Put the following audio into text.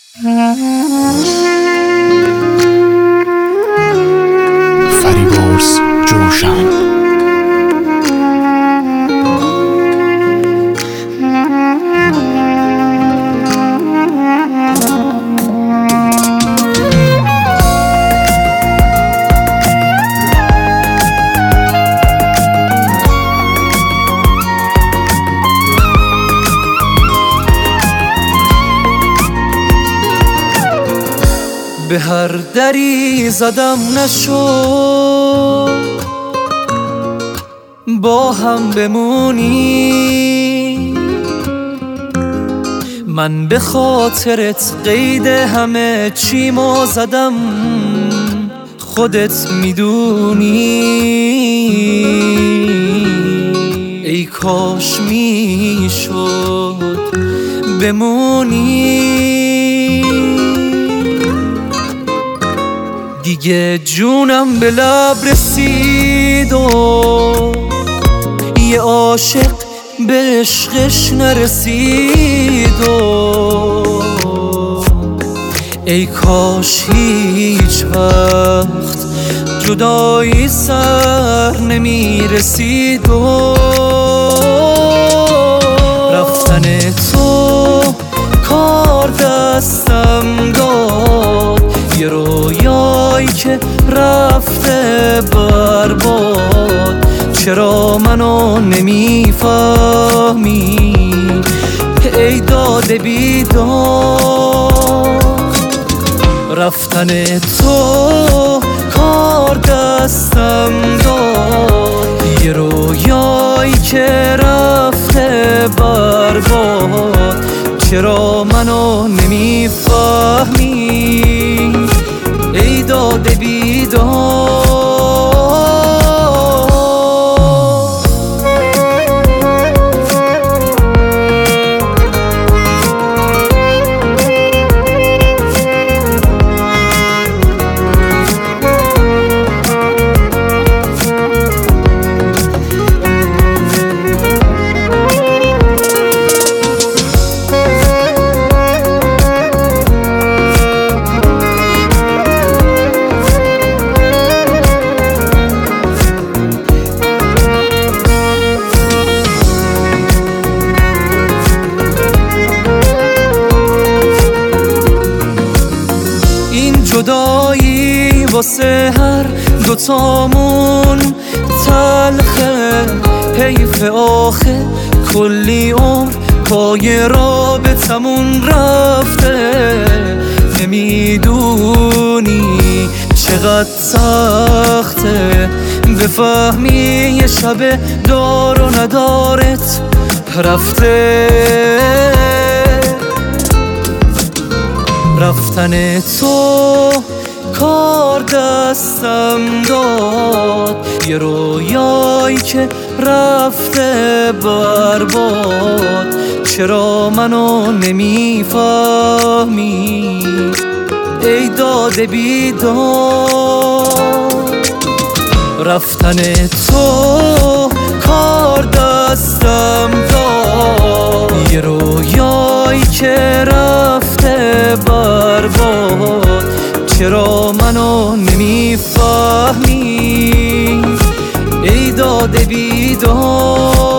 فریبرز جوشن. به هر دری زدم نشد با هم بمونی، من به خاطرت قید همه چیمو زدم خودت میدونی. ای کاش میشد بمونی، دیگه جونم به لب رسید و یه عاشق به عشقش نرسید و ای کاش هیچ وقت جدایی سر نمی رسید و رفتن تو کار دستم داد، یه رویایی که رفته برباد. چرا منو نمیفهمی ای داده بیدار؟ رفتن تو کار دستم داد، یه رویایی که رفته برباد. چرا منو نمیفهمی ای داده بیدار؟ جدایی واسه هر دوتامون تلخه، حیف آخه کلی عمر پای رابطمون رفته. نمیدونی چقدر سخته بفهمی یه شب دار و ندارت رفته. رفتن تو کار دستم داد، یه رویایی که رفته برباد. چرا منو نمیفهمی ای داده بیدار؟ رفتن تو کار دستم داد، یه رویایی که رفته برباد. چرا منو نمیفهمی ای داده بیدار؟